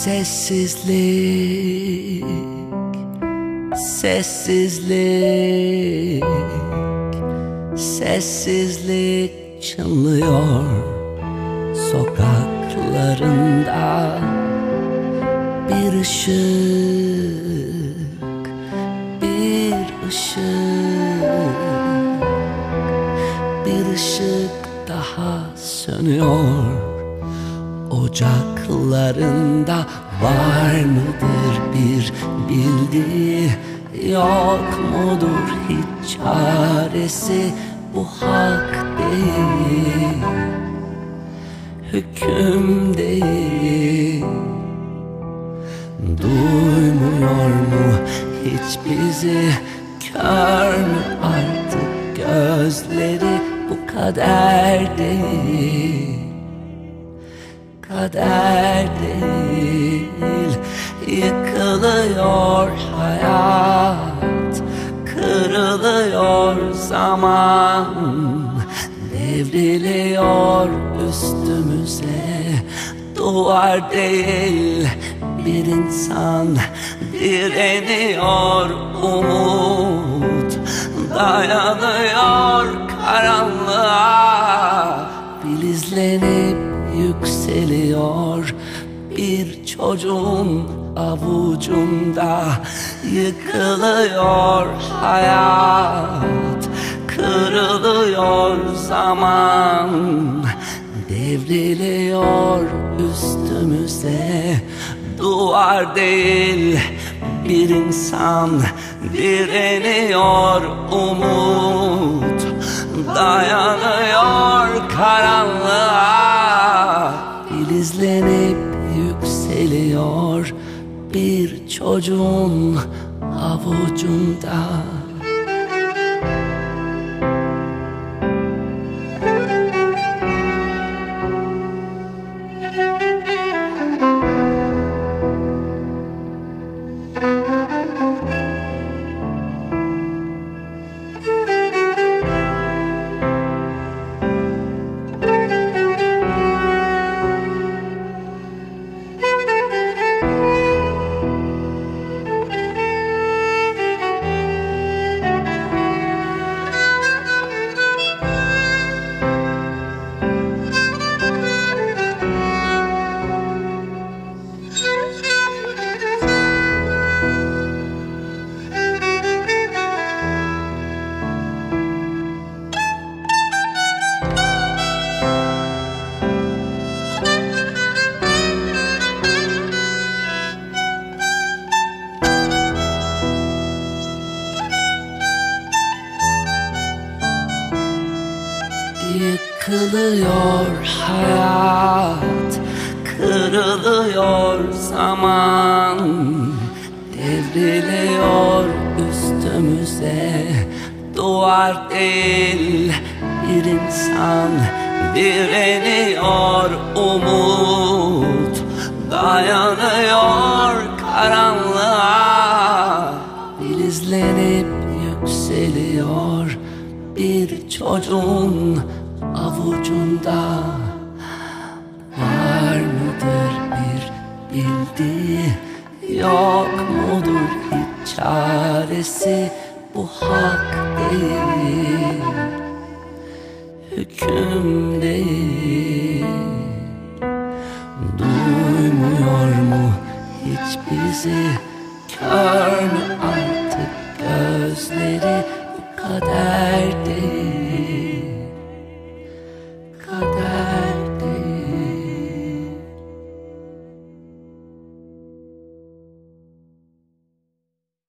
Sessizlik, sessizlik, sessizlik çınlıyor sokaklarında. Bir ışık, bir ışık, bir ışık daha sönüyor ocaklarında. Var mıdır bir bildiği, yok mudur hiç çaresi? Bu hak değil, hüküm değil. Duymuyor mu hiç bizi? Kör mü artık gözleri? Bu kader değil, kader değil. Yıkılıyor hayat, kırılıyor zaman, devriliyor üstümüze. Duvar değil bir insan, direniyor umut, dayanıyor karanlığa. Filizlenip yükseliyor bir çocuğun avucunda. Yıkılıyor hayat, kırılıyor zaman, devriliyor üstümüze. Duvar değil bir insan, direniyor umut, dayanıyor karanlığa. Filizlenip yükseliyor bir çocuğun avucunda. Yıkılıyor hayat, kırılıyor zaman, devriliyor üstümüze. Duvar değil bir insan, direniyor umut, dayanıyor karanlığa. Filizlenip yükseliyor bir çocuğun avucunda. Var mıdır bir bildiği, yok mudur hiç çaresi? Bu hak değil, hüküm değil. Duymuyor mu hiç bizi? Kör mü artık gözleri? Bu kader